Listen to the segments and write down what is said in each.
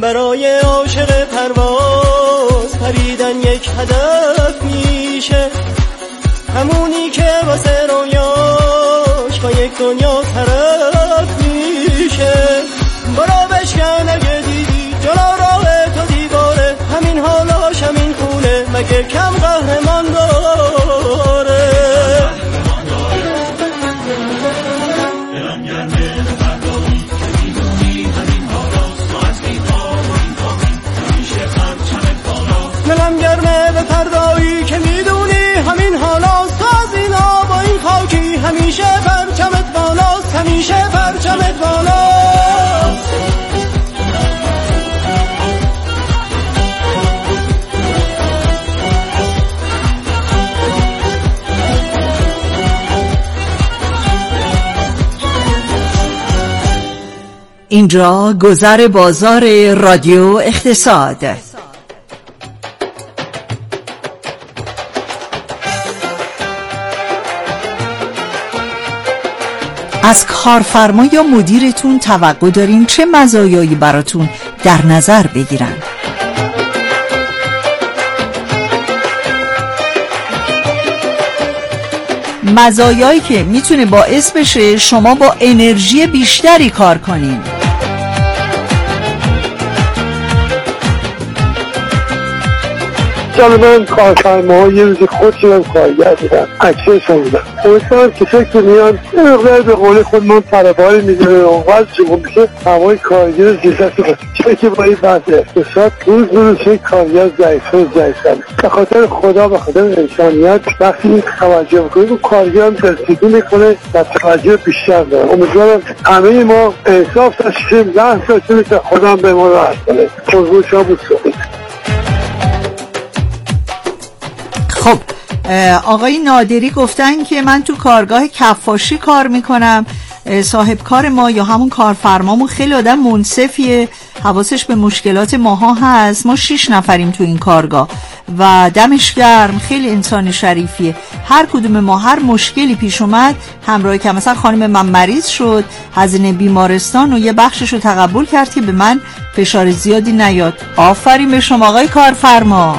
برای عاشق پرواز پریدن یک هدف میشه، همونی که واسه رویاش با یک دنیا طرف میشه. برو بشکن اگه دیدی جلو راه تو دیواره، همین حالاش همین خونه مگه کم قهرمان داره. دلم گرمه به فردایی که میدونی همین حالاست، تو از اینا با این خاکی همیشه پرچمت بالاست، همیشه پرچمت بالاست. اینجا گذر بازار رادیو اقتصاد. از کارفرما یا مدیرتون توقع دارین چه مزایایی براتون در نظر بگیرن؟ مزایایی که میتونه باعث بشه شما با انرژی بیشتری کار کنین. من کارفرماها یه روزی خودشون هم کارگر بودن، اکسس بودن. امیدوارم کسایی که میان یه مقدار به قول خود من طرف‌های میدونه اونقدر شما میشه هوای کارگر زیست بکنه. چه که با این بحث اقتصاد روز چه کارگر ضعیف‌تر. به خاطر خدا، به خاطر انسانیت وقتی توجه بکنید اون کارگر هم دلسوزی میکنه و توجه بیشتر داره. امیدوارم همه ما انصاف داشتیم، لحظه داشتیم که خدا هم به ما راحت کنه. قربون شما بود. خب آقای نادری گفتن که من تو کارگاه کفاشی کار میکنم، صاحب کار ما یا همون کارفرمامون خیلی آدم منصفیه، حواسش به مشکلات ماها هست. ما 6 نفریم تو این کارگاه و دمش گرم، خیلی انسان شریفیه. هر کدوم ما هر مشکلی پیش اومد همراهی که مثلا خانم من مریض شد، هزینه بیمارستان و یه بخشش رو تقبل کرد که به من فشار زیادی نیاد. آفرین به شما آقای کارفرما.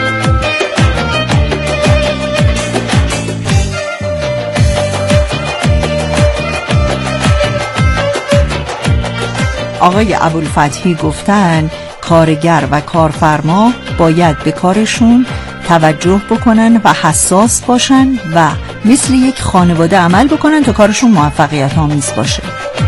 آقای ابوالفتحی گفتن کارگر و کارفرما باید به کارشون توجه بکنن و حساس باشن و مثل یک خانواده عمل بکنن تا کارشون موفقیت آمیز باشه.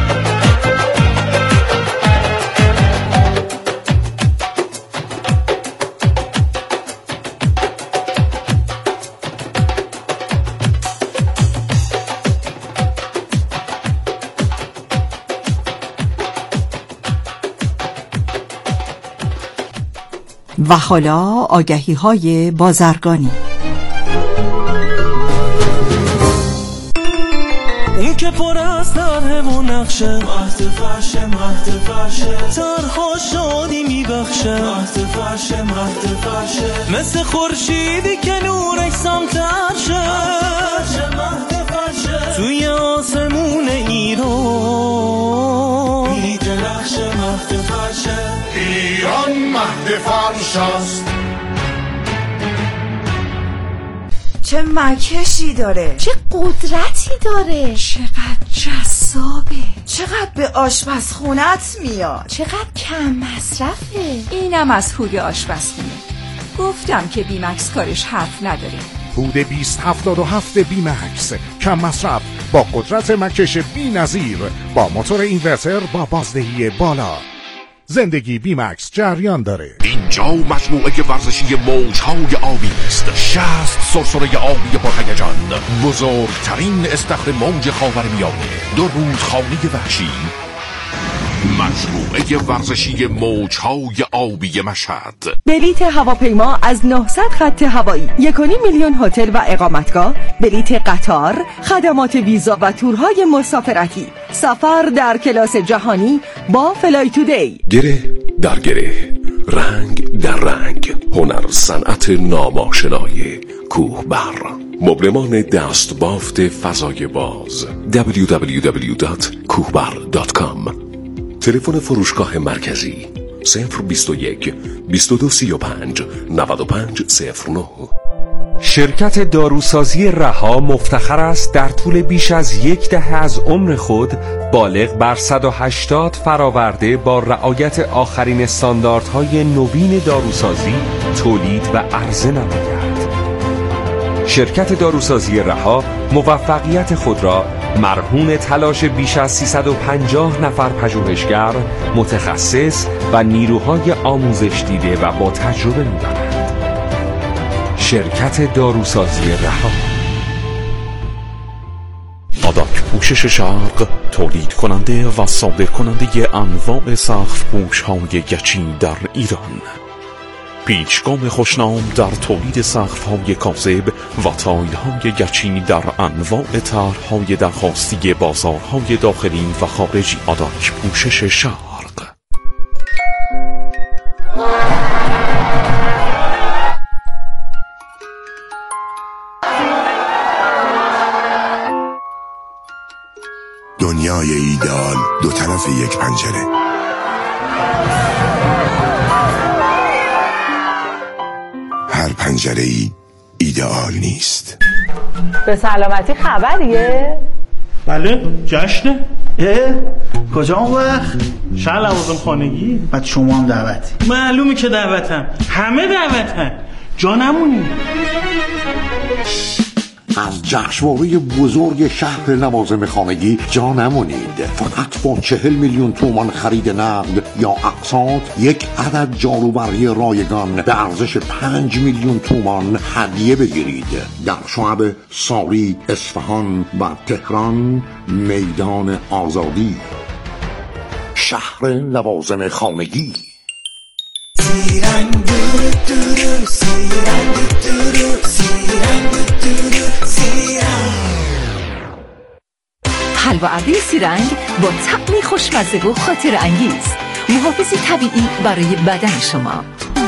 و حالا آگهی‌های بازرگانی. اون که پر از طرح و نقشه، مهد فرشه طرحا شادی میبخشه، مهد فرشه مثل خورشیدی که نورش سمتر شه، مهد فرشه توی آسمون ایران میدرخشه، مهد فرشه ایران مهد فرش است. چه مکشی داره، چه قدرتی داره، چقدر جذابه، چقدر به آشپزخونت میاد، چقدر کم مصرفه. اینم از هود آشپزخونه. گفتم که بیمکس کارش حرف نداره. هود 2077 بیمکس، کم مصرف با قدرت مکش بی‌نظیر، با موتور اینورتر با بازدهی بالا. زندگی بیمکس جریان داره. اینجا مجموعه ورزشی موج‌های آبی است. 60 سرسره آبی پرهیجان، بزرگترین استخر موج خاورمیانه، 2 رودخانه وحشی. مجموعه ورزشی موج‌های آبی مشهد. بلیت هواپیما از 900 خط هوایی، 1.5 میلیون هتل و اقامتگاه، بلیت قطار، خدمات ویزا و تورهای مسافرتی، سفر در کلاس جهانی با فلای تودی. گره در گره، رنگ در رنگ، هنر صنعت ناماشنای کوهبر. مبلمان دست بافت فضای باز www.kuhbar.com. تلفن فروشگاه مرکزی 021 2235 9509. شرکت داروسازی رها مفتخر است در طول بیش از 10 دهه از عمر خود بالغ بر 180 فراورده با رعایت آخرین استانداردهای نوین داروسازی تولید و عرضه نماید. شرکت داروسازی رها موفقیت خود را مرهون تلاش بیش از 350 نفر پژوهشگر، متخصص و نیروهای آموزش دیده و با تجربه می‌داند. شرکت داروسازی رها. آداک پوشش شرق تولید کننده و صادر کننده انواع سقف پوش‌های گچی در ایران. پیچگام خوشنام در تولید سقف‌های کاذب و تایل‌های گچی در انواع طرح‌های درخواستی بازارهای داخلی و خارجی. آداک پوشش شرق. دنیای ایدئال دو طرف یک پنجره. هر پنجره‌ای ایدئال نیست. به سلامتی خبریه؟ بله جشنه. کجا اون وقت؟ شهر لوازم خانگی. بعد شما هم دعوتی؟ معلومه که دعوتم، همه دعوتن، جا نمونی. از جشنواره بزرگ شهر لوازم خانگی جا نمونید. فقط با 40 میلیون تومان خرید نقد یا اقساط یک عدد جاروبری رایگان به ارزش 5 میلیون تومان هدیه بگیرید. در شعب ساری، اصفهان و تهران. میدان آزادی. شهر لوازم خانگی. حلواعده سیرنگ با طعمی خوشمزه و خاطر انگیز، محافظی طبیعی برای بدن شما.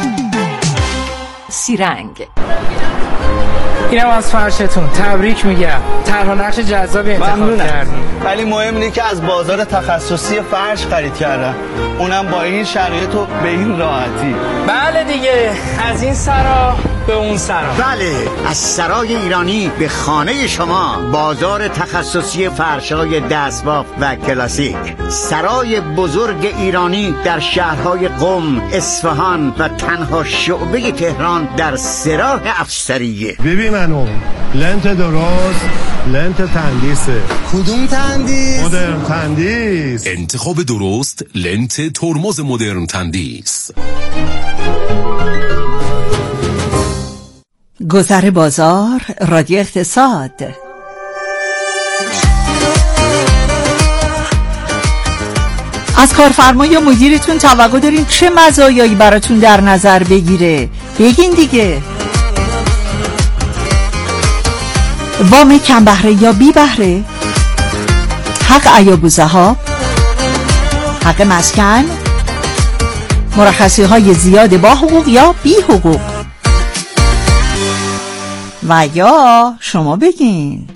سیرنگ. اینم از فرشتون، تبریک میگم. طرح و نقش جذابی انتخاب کردی. ولی مهم اینه که از بازار تخصصی فرش خرید کردم، اونم با این شرایط و به این راحتی. بله دیگه، از این سرا به اون سرا. بله، از سرای ایرانی به خانه شما. بازار تخصصی فرش‌های دستباف و کلاسیک. سرای بزرگ ایرانی در شهرهای قم، اصفهان و تنها شعبه تهران در سراح افسریه. ببین منو لنت درست، لنت تندیسه. کدوم تندیس؟ مدرن تندیس. انتخاب درست، لنت ترمز مدرن تندیس. گذر بازار، رادیو اقتصاد. از کارفرما یا مدیرتون توقع دارین چه مزایایی براتون در نظر بگیره؟ بگین دیگه. وام کم بهره یا بی بهره؟ حق عیاب و ذهاب؟ حق مسکن؟ مرخصی های زیاد با حقوق یا بی حقوق؟ و یا شما بگین.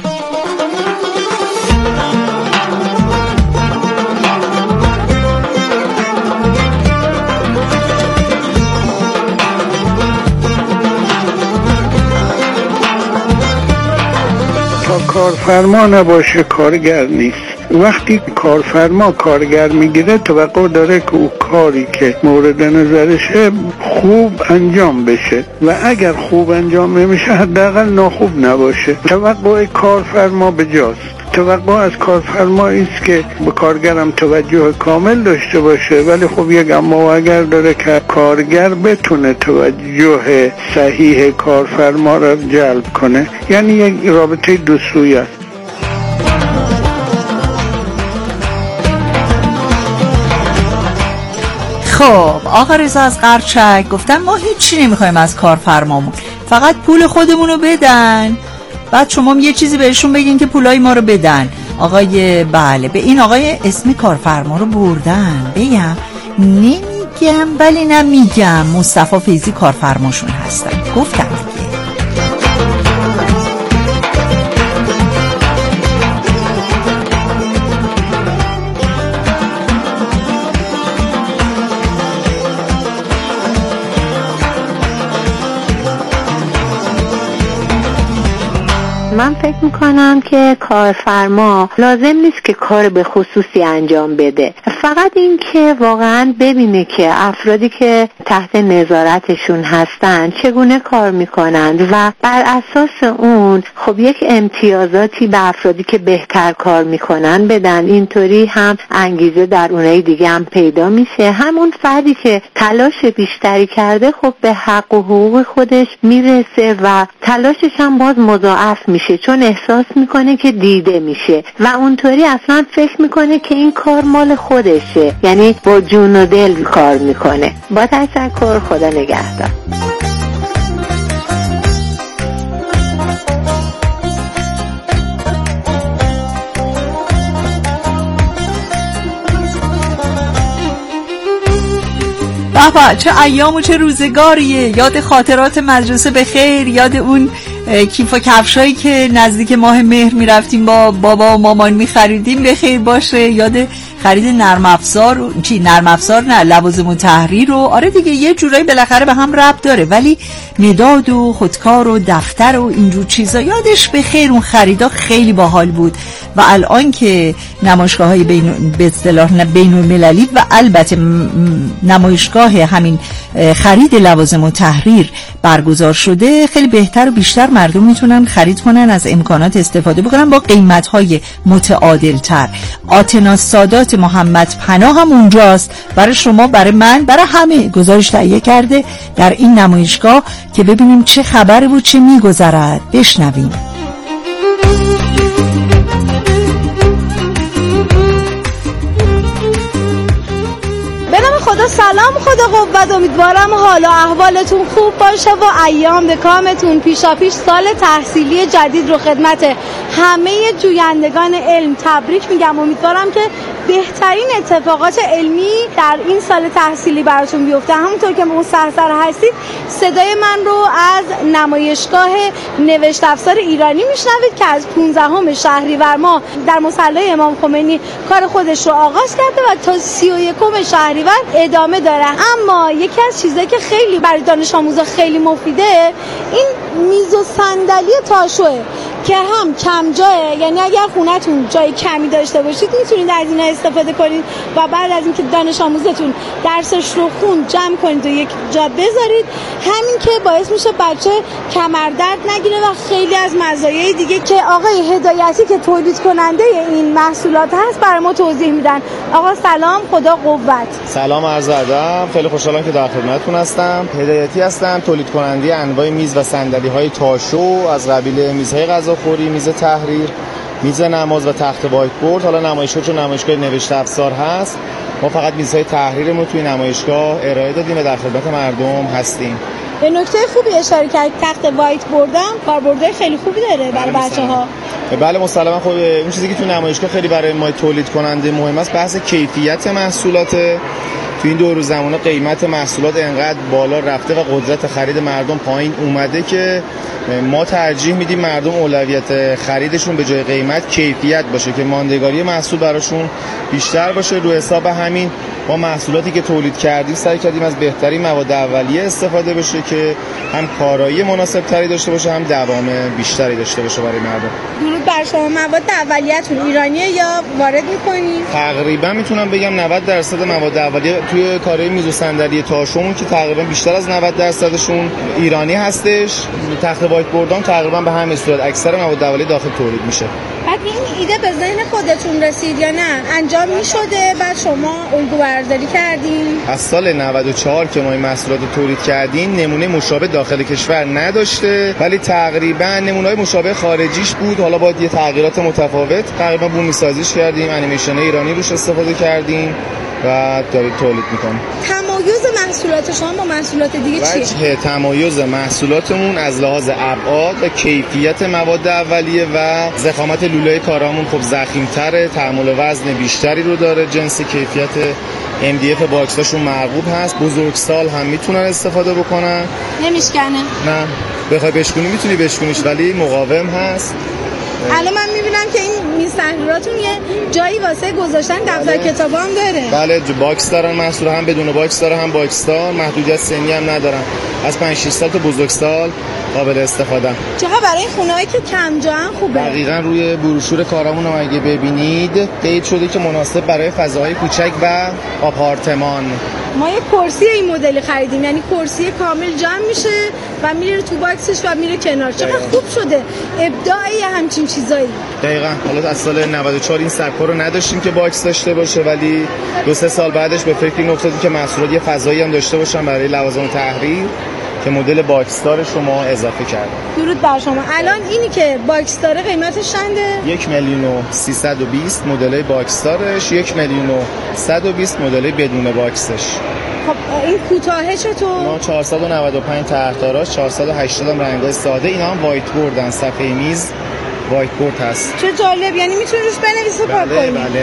تا کارفرما نباشه کارگر نیست. وقتی کارفرما کارگر میگیره توقع داره که او کاری که مورد نظرشه خوب انجام بشه و اگر خوب انجام نمیشه حداقل ناخوب نباشه. توقع کارفرما بجاست. توقع از کارفرما است که به کارگرم توجه کامل داشته باشه، ولی خب یک اما اگر داره که کارگر بتونه توجه صحیح کارفرما را جلب کنه، یعنی یک رابطه دو سویه است. خب آقا رضا از قرچک گفتن ما هیچی نمیخوایم از کارفرمامون، فقط پول خودمونو بدن، بعد شما یه چیزی بهشون بگین که پولای ما رو بدن. آقای بله، به این آقای اسم کارفرما رو بردن. بگم نمیگم ولی نمیگم، مصطفی فیضی کارفرماشون هستن. گفتم من فکر میکنم که کارفرما لازم نیست که کار به خصوصی انجام بده، فقط این که واقعا ببینه که افرادی که تحت نظارتشون هستن چگونه کار میکنند و بر اساس اون خب یک امتیازاتی به افرادی که بهتر کار میکنن بدن. اینطوری هم انگیزه در اونای دیگه هم پیدا میشه. همون فردی که تلاش بیشتری کرده خب به حق و حقوق خودش میرسه و تلاشش هم باز مضاعف میشه، چون احساس میکنه که دیده میشه و اونطوری اصلا فکر میکنه که این کار مال خودشه، یعنی با جون و دل کار میکنه. با تشکر، خدا نگهدار. بابا چه ایام و چه روزگاریه. یاد خاطرات مدرسه به خیر، یاد اون کیف و کفشایی که نزدیک ماه مهر میرفتیم با بابا و مامان میخریدیم به خیر باشه. یاد خرید نرم افزار لوازم و تحریر. آره دیگه یه جورایی بالاخره به هم ربط داره، ولی مداد و خودکار و دفتر و اینجور چیزا یادش به خیر. اون خریدا خیلی باحال بود و الان که نمایشگاه‌های به اصطلاح بین‌المللی و البته نمایشگاه همین خرید لوازم و تحریر برگزار شده، خیلی بهتر و بیشتر مردم میتونن خرید کنن، از امکانات استفاده بکنن با قیمت‌های متعادل‌تر. آتنا سادات محمد پناه هم اونجاست، برای شما، برای من، برای همه گزارش تهیه کرده در این نمایشگاه که ببینیم چه خبره و چه میگذرد. بشنویم. خدا سلام، خدا قوت. امیدوارم حال و احوالتون خوب باشه و ایام به کامتون. پیشاپیش سال تحصیلی جدید رو خدمت همه جویندگان علم تبریک میگم. امیدوارم که بهترین اتفاقات علمی در این سال تحصیلی براتون بیفته. همونطور که مستحضر هستید صدای من رو از نمایشگاه نوشت افزار ایرانی میشنوید که از 15 شهریور ماه در مصلی امام خمینی کار خودش رو آغاز کرده و تا 31 شهریور ادامه داره. اما یکی از چیزایی که خیلی برای دانش آموزا خیلی مفیده این میز و صندلی تاشوه که هم کم جایه، یعنی اگر خونتون جای کمی داشته باشید میتونید از اینا استفاده کنید و بعد از اینکه دانش آموزتون درسش رو جمع کنید و یک جا بذارید، همین که باعث میشه بچه کمردرد نگیره و خیلی از مزایای دیگه که آقای هدایتی که تولید کننده این محصولات هست برای ما توضیح میدن. آقا سلام، خدا قوت. سلام، عرض ادب. خیلی خوشحالم که در خدمتتون هستم. هدایتی هستم، تولید کننده انواع میز و صندلی‌های تاشو از قبیل میزهای غذاخوری، میز تحریر، میز نماز و تخت وایت بورد. حالا نمایشگاه چون نمایشگاه نوشت افزار هست، ما فقط میزهای تحریرمون توی نمایشگاه ارائه دادیم و در خدمت مردم هستیم. به نکته خوبی اشاره کرد، تخت وایت بوردم کاربردهای خیلی خوبی داره برای بچه‌ها. بله مسلما. خب اون چیزی که تو نمایشگاه خیلی برای ما تولید کننده مهم است بحث کیفیت محصولات. تو این دو روز زمانه قیمت محصولات انقدر بالا رفته و قدرت خرید مردم پایین اومده که ما ترجیح میدیم مردم اولویت خریدشون به جای قیمت کیفیت باشه که ماندگاری محصول براشون بیشتر باشه. رو حساب همین ما محصولاتی که تولید کردیم سعی کردیم از بهترین مواد اولیه استفاده بشه که هم کارایی مناسب تری داشته باشه، هم دوام بیشتری داشته باشه برای مردم. درود بر شما. مواد اولیه‌تون ایرانیه یا وارد می‌کنید؟ تقریبا میتونم بگم 90% مواد اولیه توی کارهای میز و صندلی تاشومون که تقریبا بیشتر از 90%شون ایرانی هستش. تخت وایت بوردام تقریبا به همین صورت اکثر مواد اولیه داخل تولید میشه. بعد این ایده به ذهن خودتون رسید یا نه انجام میشده بعد شما الگو برداری کردین؟ از سال 94 که ما این محصولات رو تولید کردیم نمونه مشابه داخل کشور نداشته، ولی تقریبا نمونه‌های مشابه خارجیش بود. حالا با یه تغییرات متفاوت تقریبا بومی سازیش کردیم، انیمیشن ایرانی روش استفاده کردیم و داریم تولید میکنیم. تمایز محصولات شما با محصولات دیگه چیه؟ وجه تمایز محصولاتمون از لحاظ ابعاد و کیفیت مواد اولیه و ضخامت لوله کارامون خب ضخیم‌تره، تحمل وزن بیشتری رو داره، جنس کیفیت MDF باکساشون مرغوب هست، بزرگسال هم میتونن استفاده بکنن. نمیشکنه؟ نه، بخوای بشکنی میتونی بشکنیش ولی مقاوم هست الان من میبینم که این میز تحریراتون یه جایی واسه گذاشتن دفتر کتابا هم داره. بله باکس دارن، محصول هم بدون باکس داره هم باکس دار، محدودیت سنی هم ندارن، از 5-6 سال تا بزرگسال قابل استفاده. چقدر برای خونه‌ای که کم جا هم خوبه. دقیقاً روی بروشور کارامون هم اگه ببینید قید شده که مناسب برای فضاهای کوچک و آپارتمان. ما یه کرسی این مدلی خریدیم، یعنی کرسی کامل جمع میشه و میره تو باکسش و میره کنار. چقدر خوب شده، ابداعی همچین چیزایی. دقیقاً. حالا از سال 94 این سبکا رو نداشتیم که باکس داشته باشه، ولی 2-3 سال بعدش به فکر این افتادیم که محصولات یه فضایی هم داشته باشن برای لوازم تحریر که مدل باکس دار شما اضافه کردیم. درود بر شما. الان اینی که باکس داره قیمتش چنده؟ 1,320,000 مدل باکس دارش، 1,120,000 مدل بدون باکسش. خب این کوتاهه چطور؟ ما 495 طرحداراش، 480 هم رنگای ساده، اینا هم وایت بوردن، صفحه میز وایت بورد هست. چه جالب، یعنی میتونی روش بنویسی کار کنی. بله.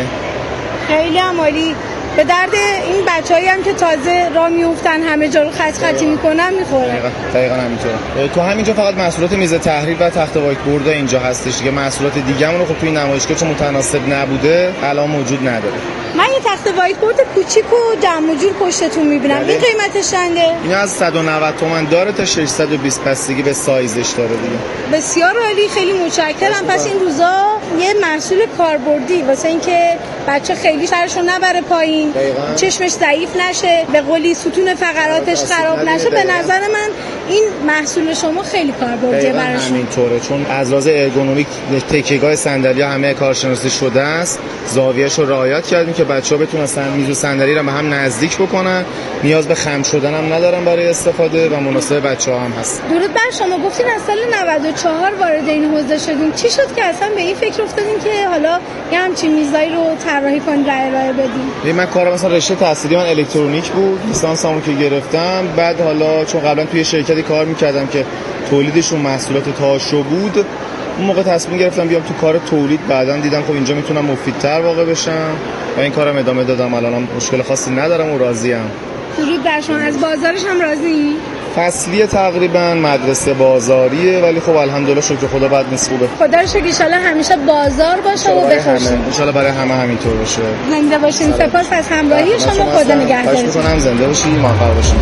خیلی عالی. به درد این بچه‌ای هم که تازه راه میافتن همه جا رو خطی میکنن میخوره. دقیقاً همینطوره. تو همینجا فقط محصولات میز تحریر و تخت وایت بورد اینجا هستش دیگه. محصولات دیگه‌مون رو خب توی نمایشگاه چون متناسب نبوده الان موجود نداره. من یه تخت وایت بورد کوچیک و جمع و جور پشتتون میبینم. این قیمتش چنده؟ این از 190 تومن داره تا 620 بستگی به سایزش داره دیگه. بسیار عالی، خیلی متشکرم. پس این روزا یه محصول کاربردی واسه اینکه بچه خیلی سرشون نبره پایین، چشمش ضعیف نشه، به قولی ستون فقراتش خراب نشه. به نظر من این محصول شما خیلی کاربردیه براشون. همینطوره، چون از لحاظ ارگونومیک تکیه‌گاه صندلی همه کارشناسی شده است، زاویه‌اش رو رعایت کردیم که بچه‌ها بتونن میز و صندلی رو به هم نزدیک بکنن، نیاز به خم شدن هم ندارن برای استفاده و مناسب بچه‌ها هم هست. درود بر شما. گفتین از سال 94 وارد این حوزه شدین، چی شد که اصلا به این فکر افتادین که حالا یه همچین میزایی رو طراحی کنین و ارائه بدین؟ من کارم مثلا رشته تحصیلی من الکترونیک بود، لیسانسمو که گرفتم، بعد حالا چون قبلا توی شرکتی کار می‌کردم که تولیدشون محصولات تاشو بود، اون موقع تصمیم گرفتم بیام تو کار تولید. بعداً دیدم خب اینجا میتونم مفیدتر واقع بشم و این کارم ادامه دادم. الانم مشکل خاصی ندارم و راضیم. درود بر شما. از بازارش هم راضی؟ فصلیه تقریبا، مدرسه بازاریه، ولی خب الحمدلله شکر خدا بد نیست، خوبه. خدا رو شکر. ان شاءالله همیشه بازار باشه و بخوشین. ان شاءالله برای همه همینطور باشه. زنده باشین. سپاس از همراهی شما. خدا نگهدارتون. خواهش می‌کنم زنده باشین، موفق باشین.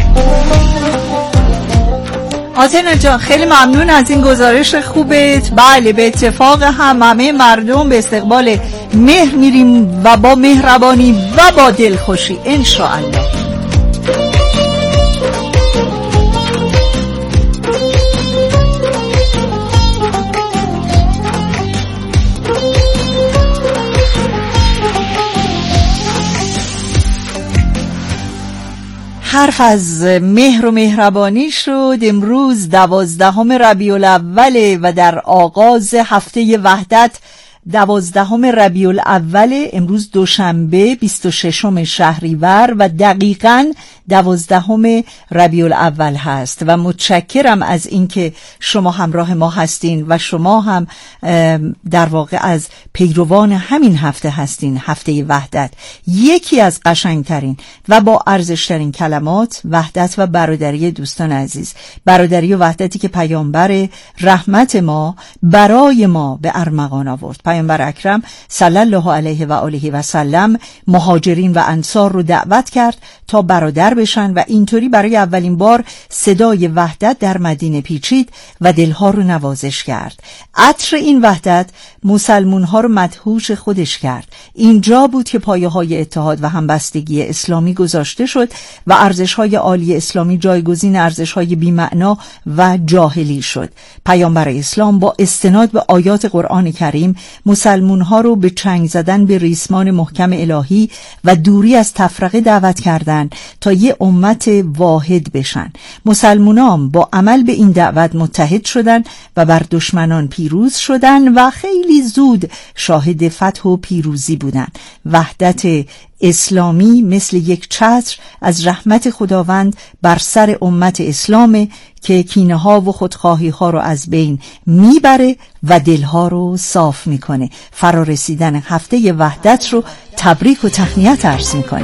آتنا جان خیلی ممنون از این گزارش خوبت. بله به اتفاق همه مردم به استقبال مهر میریم و با مهربانی و با دلخوشی انشاءالله. حرف از مهر و مهربانی شد. امروز 12 ربیع الاول و در آغاز هفته وحدت 12 ربیع الاول، امروز دوشنبه 26 شهریور و دقیقاً 12 ربیع الاول هست و متشکرم از اینکه شما همراه ما هستین و شما هم در واقع از پیروان همین هفته هستین. هفته وحدت، یکی از قشنگترین و با ارزشترین کلمات وحدت و برادری. دوستان عزیز، برادری و وحدتی که پیامبر رحمت ما برای ما به ارمغان آورد. پیامبر اکرم صلی الله علیه و آله و سلم مهاجرین و انصار رو دعوت کرد تا برادر بشن و اینطوری برای اولین بار صدای وحدت در مدینه پیچید و دلها رو نوازش کرد. عطر این وحدت مسلمون ها رو مدهوش خودش کرد. اینجا بود که پایه های اتحاد و همبستگی اسلامی گذاشته شد و ارزش های عالی اسلامی جایگزین ارزش های بی‌معنا و جاهلی شد. پیامبر اسلام با استناد به آیات قرآن کریم مسلمون ها رو به چنگ زدن به ریسمان محکم الهی و دوری از تفرقه دعوت کردند تا یه امت واحد بشن. مسلمانان با عمل به این دعوت متحد شدن و بر دشمنان پیروز شدن و خیلی زود شاهد فتح و پیروزی بودن. وحدت اسلامی مثل یک چتر از رحمت خداوند بر سر امت اسلامه که کینه ها و خودخواهی ها رو از بین میبره و دلها رو صاف میکنه. فرارسیدن هفته وحدت رو تبریک و تهنیت عرض میکنه.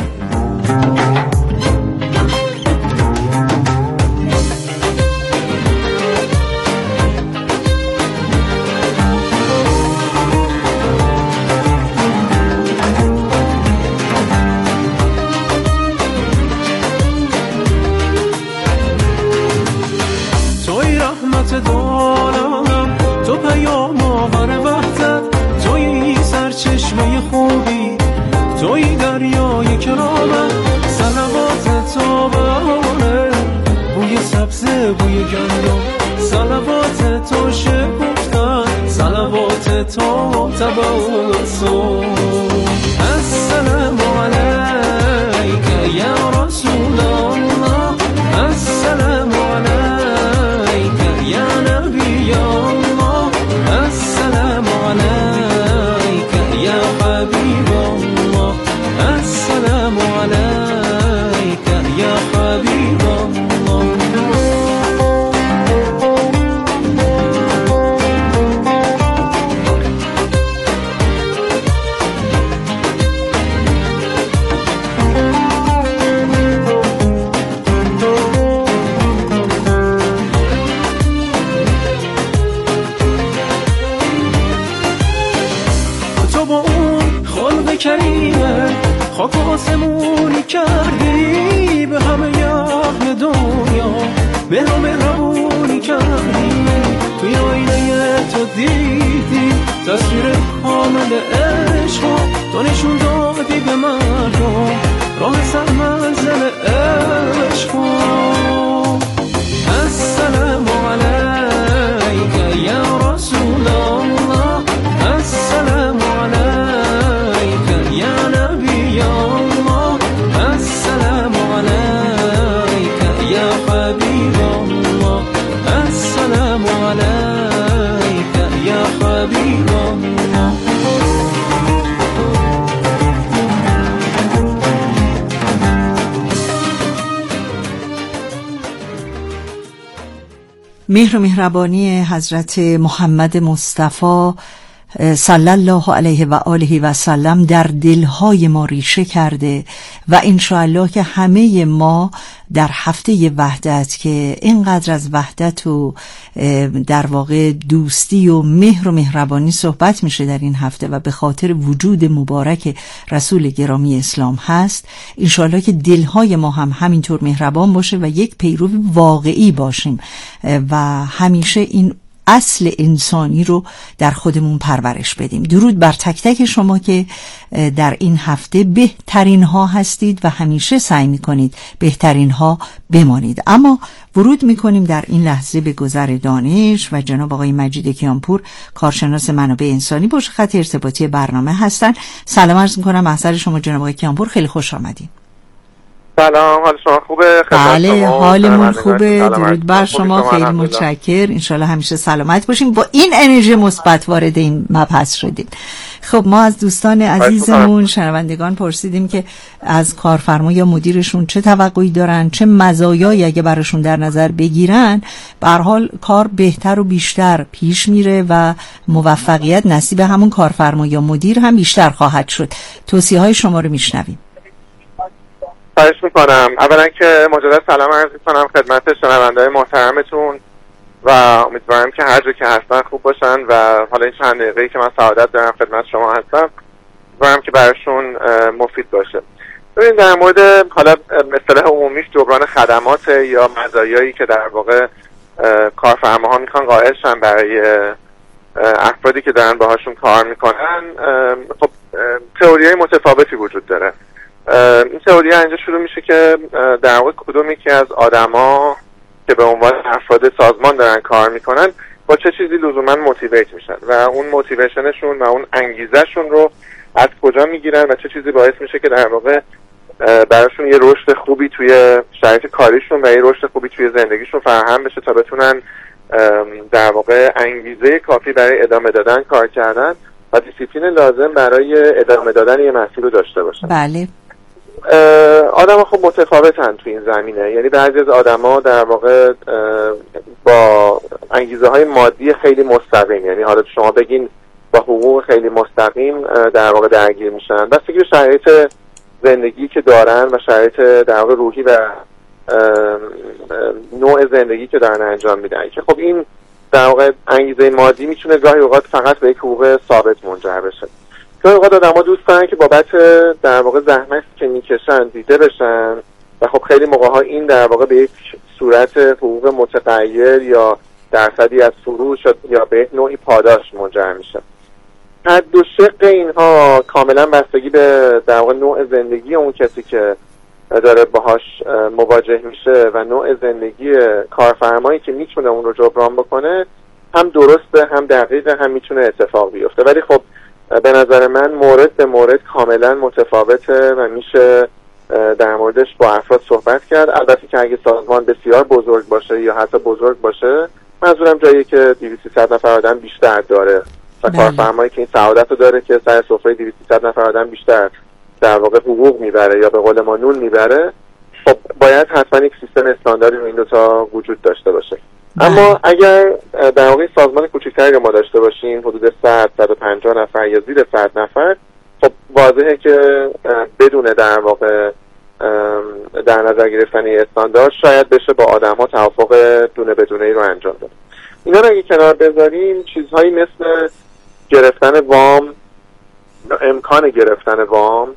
صورت تو تبسم السلام علیک یا رسول الله السلام علیک یا نبی الله السلام علیک یا حبیب الله السلام علیک یا حبیب الله. کریمه خاک آسمونی کردی به همه اهل دنیا به مهربونی کردی توی آینه تو دیدی تصویر کامل عشق تو نشون دادی به مردم راه سر منزل عشق السلام علیک یا رسول الله السلام علیک یا نبی الله السلام علیک یا حبیب الله السلام علیک یا حبیب الله. مهر و مهربانی حضرت محمد مصطفی صلی الله علیه و آله و سلم در دلهای ما ریشه کرده و انشاءالله که همه ما در هفته وحدت که اینقدر از وحدت و در واقع دوستی و مهر و مهربانی صحبت میشه در این هفته و به خاطر وجود مبارک رسول گرامی اسلام هست، انشاءالله که دلهای ما هم همینطور مهربان باشه و یک پیرو واقعی باشیم و همیشه این اصل انسانی رو در خودمون پرورش بدیم. درود بر تک تک شما که در این هفته بهترین ها هستید و همیشه سعی میکنید بهترین ها بمانید. اما ورود میکنیم در این لحظه به گذر دانش و جناب آقای مجید کیانپور کارشناس منابع انسانی پشت خط ارتباطی برنامه هستن. سلام عرض میکنم محضر شما جناب آقای کیانپور، خیلی خوش آمدید. سلام، حال شما خوبه؟ بله حالمون خوبه، درود بر شما، خیلی متشکر، انشالله همیشه سلامت باشیم. با این انرژی مثبت وارد این مبحث شدیم. خب ما از دوستان عزیزمون شنوندگان پرسیدیم که از کارفرما یا مدیرشون چه توقعی دارن، چه مزایایی اگه براشون در نظر بگیرن به هر حال کار بهتر و بیشتر پیش میره و موفقیت نصیب همون کارفرما یا مدیر هم بیشتر خواهد شد. توصیه های شما رو میشنویم. خواهش میکنم. اولا که مجدد سلام عرض میکنم خدمت شنونده‌های محترمتون و امیدوارم که هر جا که هستن خوب باشن و حالا این چند دقیقه‌ای که من سعادت دارم خدمت شما هستم امیدوارم که براشون مفید باشه. ببین در مورد حالا اصطلاح عمومیش جبران خدمات یا مزایایی که در واقع کارفرماها میخوان قائل شن برای افرادی که دارن باهاشون کار میکنن، خب تئوری‌های متفاوتی وجود داره. این تئوری اینجا شروع میشه که در واقع کدوم یکی از آدما که به عنوان افراد سازمان دارن کار میکنن با چه چیزی لزوما موتیویت میشن و اون موتیویشنشون و اون انگیزهشون رو از کجا میگیرن و چه چیزی باعث میشه که در واقع براشون یه رشد خوبی توی شرایط کاریشون و یه رشد خوبی توی زندگیشون فراهم بشه تا بتونن در واقع انگیزه کافی برای ادامه دادن کار کردن و دیسیپلین لازم برای ادامه دادن یه مسیر رو داشته باشن. بله. آدم ها خب متفاوتن تو این زمینه، یعنی بعضی از آدم ها در واقع با انگیزه های مادی خیلی مستقیم، یعنی حالا شما بگین با حقوق خیلی مستقیم در واقع درگیر میشن، بستگی به شرایط زندگی که دارن و شرایط در واقع روحی و نوع زندگی که دارن انجام میدن که خب این در واقع انگیزه مادی میتونه گاهی اوقات فقط به یک حقوق ثابت منجر بشه. گاهی اوقات آدم‌ها دوست دارن که بابت در واقع زحمتی که میکشن دیده بشن و خب خیلی موقع‌ها این در واقع به یک صورت حقوق متغیر یا درصدی از فروش یا به نوعی پاداش منجر میشه. هر دو شق اینها کاملا بستگی به در واقع نوع زندگی اون کسی که داره باهاش مواجه میشه و نوع زندگی کارفرمایی که میتونه اون رو جبران بکنه هم درسته، هم دقیقه، هم میتونه اتفاق بیفته. ولی خب به نظر من مورد به مورد کاملا متفاوته و میشه در موردش با افراد صحبت کرد. البته که اگه سازمان بسیار بزرگ باشه یا حتی بزرگ باشه، منظورم جایی که 200-300 نفر آدم بیشتر داره و کارفرمایی که این سعادت رو داره که سر سفره 200-300 نفر آدم بیشتر در واقع حقوق میبره یا به قول ما نون میبره، خب باید حتما یک سیستم استانداردی رو این دوتا وجود داشته باشه. اما اگر در واقع سازمان کوچکتری رو ما داشته باشیم، حدود 100-150 نفر یا زیر 100 نفر، خب واضحه که بدون در واقع در نظر گرفتن استاندارد شاید بشه با آدم ها توافق دونه بدونه ای رو انجام داد. اینا رو اگه کنار بذاریم، چیزهایی مثل گرفتن وام، امکان گرفتن وام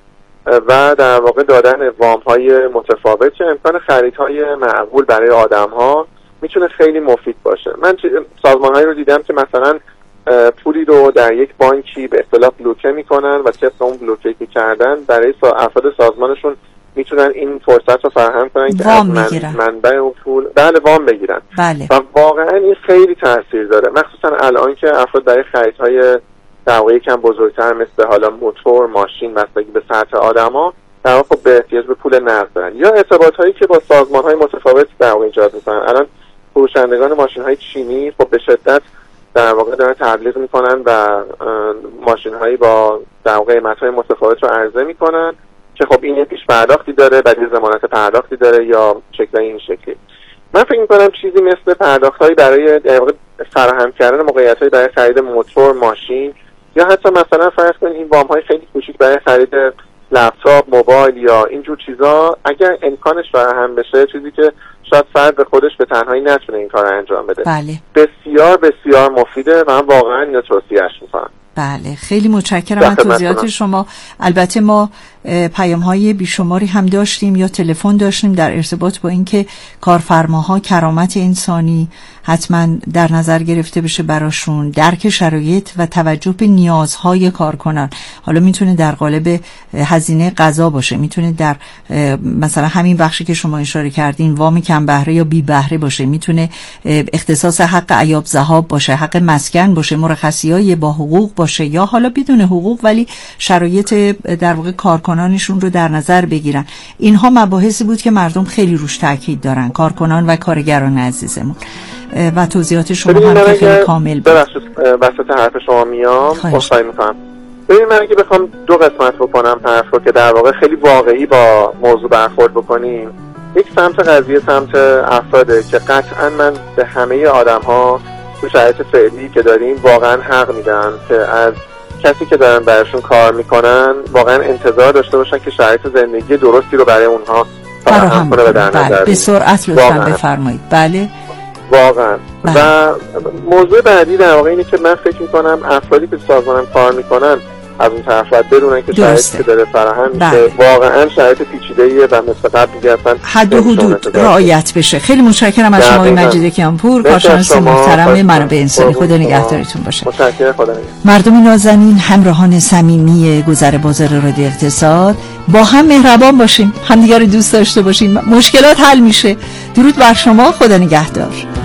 و در واقع دادن وام های متفاوت که امکان خریدهای معقول برای آدم ها میتونه خیلی مفید باشه. من سازمان هایی رو دیدم که مثلا پولی رو در یک بانکی به اصطلاح بلوکه میکنن و طبق اون بلوکه که کردن برای افراد سازمانشون میتونن این فرصت رو فراهم کنن که از منبع اون پول وام بگیرن. و واقعا این خیلی تاثیر داره، مخصوصا الان که افراد برای خریدهای در واقع یکم بزرگتر مثل حالا موتور، ماشین، بستگی به سطح آدما در واقع به احتیاج به پول نقد دارن، یا ارتباطایی که با سازمان‌های متفاوت در واقع ایجاد می‌کنن. الان فروشندگان ماشین‌های چینی خب به شدت در واقع دارن تبلیغ می‌کنن و ماشین‌هایی با در واقع قیمت‌های متفاوت رو عرضه می‌کنن که خب این یه پیش پرداختی داره، بعد یه ضمانت پرداختی داره یا شکل این شکلی. من فکر می‌کنم چیزی مثل پرداخت‌هایی برای در واقع فراهم کردن موقعیت‌های برای خرید موتور، ماشین، یا حتی مثلا فرض کنید این وام‌های خیلی کوچیک برای خرید لپتاپ، موبایل یا اینجور چیزا، اگر امکانش فراهم بشه، چیزی که شاید فرد به خودش به تنهایی نتونه این کار رو انجام بده، بسیار بسیار مفیده و من واقعا اینو توصیه‌اش می‌کنم. بله، خیلی متشکرم از توضیحات شما. البته ما پیام‌های بیشماری هم داشتیم یا تلفن داشتیم در ارتباط با اینکه کارفرماها کرامت انسانی حتما در نظر گرفته بشه براشون، درک شرایط و توجه به نیازهای کارکنان. حالا میتونه در قالب هزینه غذا باشه، میتونه در مثلا همین بخشی که شما اشاره کردین وام کم بهره یا بی بهره باشه، میتونه اختصاص حق عیاب ذهاب باشه، حق مسکن باشه، مرخصیای با حقوق باشه، یا حالا بدون حقوق ولی شرایط در واقع کارکنانشون رو در نظر بگیرن. اینها مباحثی بود که مردم خیلی روش تاکید دارن، کارکنان و کارگران عزیزمون، و توضیحات شما هم خیلی کامل بود. ببخشید وسط حرف شما میام، خواهش میکنم. ببینید من اگه بخوام دو قسمت بکنم حرف رو که در واقع خیلی واقعی با موضوع برخورد بکنیم، یک سمت قضیه سمت افراده که قطعا من به همه آدم ها تو شرایط فعلی که داریم واقعا حق میدم که از کسی که دارن براشون کار میکنن واقعا انتظار داشته باشن که شرایط زندگی درستی رو برای اونها فراهم کنه و در نظر به سرعت لطفاً بفرمایید. بله واقعا. و موضوع بعدی در واقع اینه که من فکر میکنم افرادی که سازمانم کار میکنن از اون طرف بدونن که شرایطی که داره فراهم میشه واقعا شرایط پیچیده‌ایه و مثل قبل دیگه اصلا حد و حدود رعایت بشه. خیلی متشکرم از شما مجید کیانپور، کارشناس محترم منابع انسانی. خدا نگهدارتون باشه. متشکرم. خدا نگهدار. مردم نازنین، همراهان صمیمی گذر بازار رادیو اقتصاد، با هم مهربان باشیم، همدیگه رو دوست داشته باشیم، مشکلات حل میشه. درود بر شما، خدا نگهدار.